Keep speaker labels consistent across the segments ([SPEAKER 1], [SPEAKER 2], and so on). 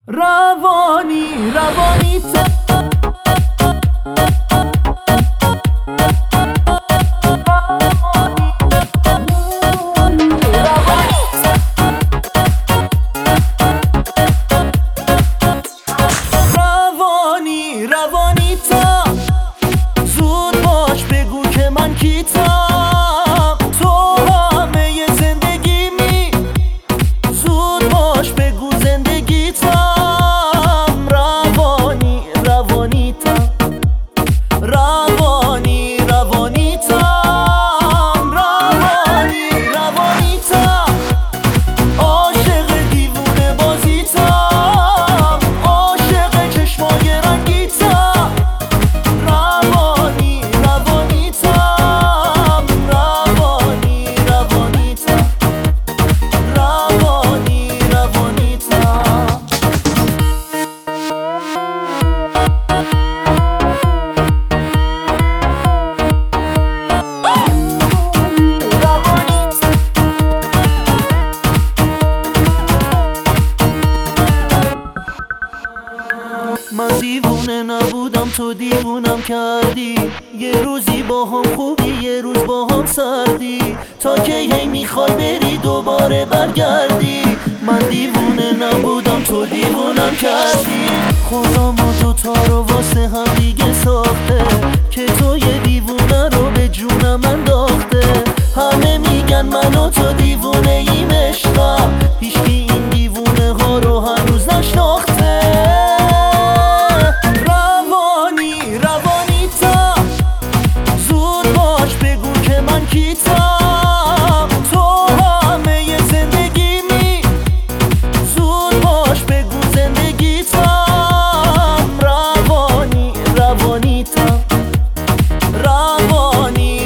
[SPEAKER 1] روانی تا زود باش بگو که من کیتم، تو همه زندگیمی، زود باش بگو زندگیتم. روانی تا روانی تا عاشق دیوونه بازیتم، عاشق چشمای رنگیتم. روانی تام، روانی تام، روانی تام. من دیوونه نبودم، تو دیوونم کردی. یه روزی با هم خوبی، یه روز با هم سردی، تا که هی میخوای بری دوباره برگردی. من دیوونه نبودم، تو دیوونم کردی. خدا ما دوتا رو واسه هم دیگه ساخته، که تو یه دیوونه رو به جونم انداخته. همه میگن من و تو دیوونه ایم عشقم، هیچکی این دیوونه ها رو هنوز نشناخته. کیتم، تو همه زندگیمی، زود باش بگو زندگیتم. روانی تام، روانی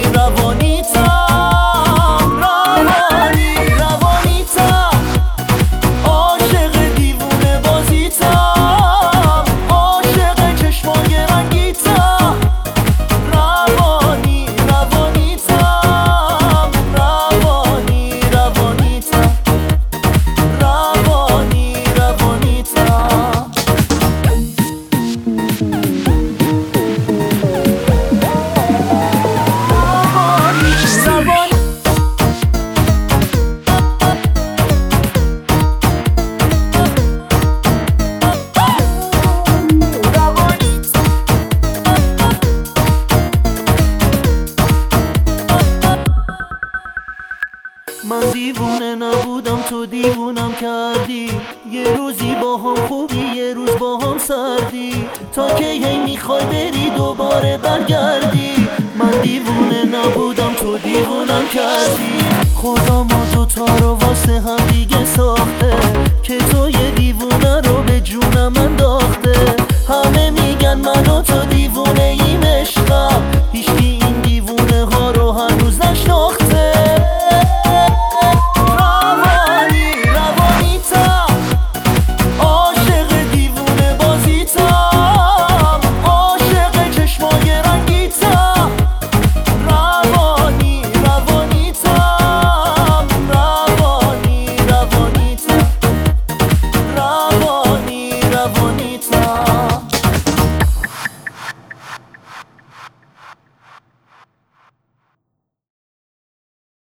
[SPEAKER 1] تام، روانی تام. عاشق دیوونه بازیتم، عاشق چشمای رنگیتم. روانی تام، من دیوونه نبودم، تو دیوونم کردی. یه روزی با هم خوبی، یه روز با هم سردی، تا که هی میخوای بری دوباره برگردی. من دیوونه نبودم، تو دیوونم کردی. خدا ما دوتا رو واسه هم دیگه ساخت،